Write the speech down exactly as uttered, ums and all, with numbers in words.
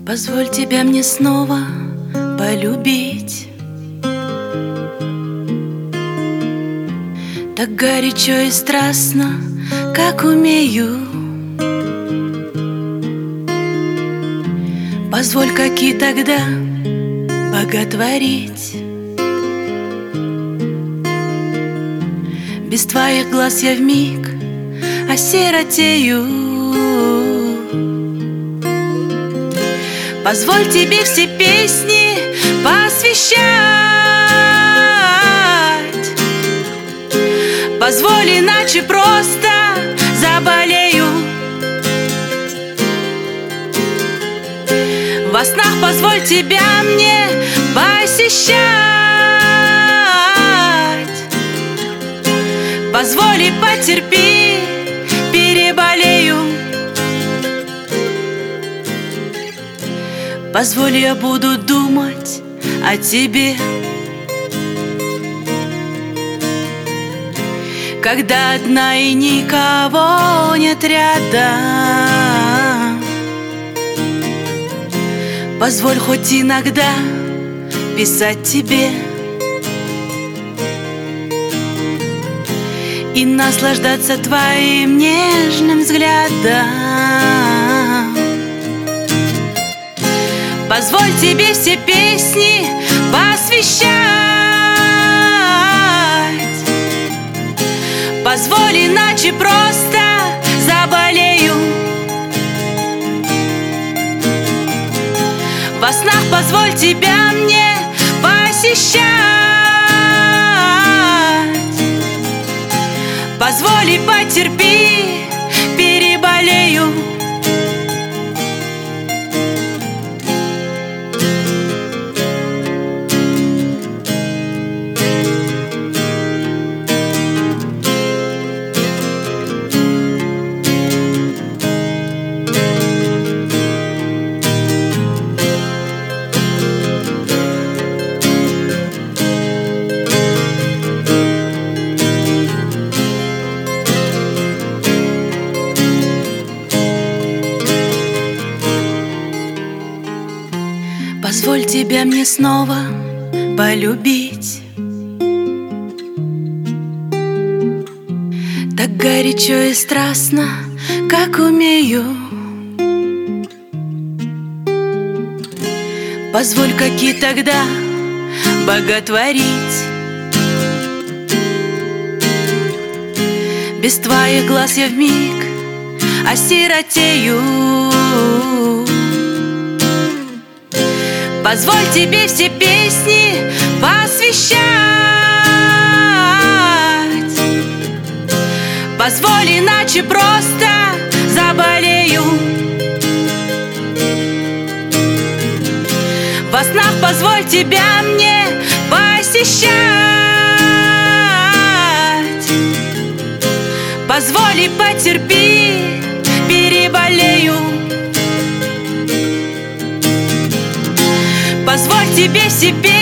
Позволь тебя мне снова полюбить, так горячо и страстно, как умею. Позволь, как и тогда, боготворить. Без твоих глаз я вмиг осиротею. Позволь тебе все песни посвящать. Позволь, иначе просто заболею. Во снах позволь тебя мне посещать. Позволь и потерпи, переболею. Позволь, я буду думать о тебе, когда одна и никого нет рядом. Позволь хоть иногда писать тебе и наслаждаться твоим нежным взглядом. Позволь тебе все песни посвящать. Позволь, иначе просто заболею. Во снах позволь тебя мне посещать. Позволь и потерпи, переболею. Позволь тебя мне снова полюбить, так горячо и страстно, как умею. Позволь, как и тогда, боготворить. Без твоих глаз я вмиг осиротею. Позволь тебе все песни посвящать. Позволь, иначе просто заболею. Во снах позволь тебя мне посещать. Позволь и потерпи, переболею. Позволь тебе себе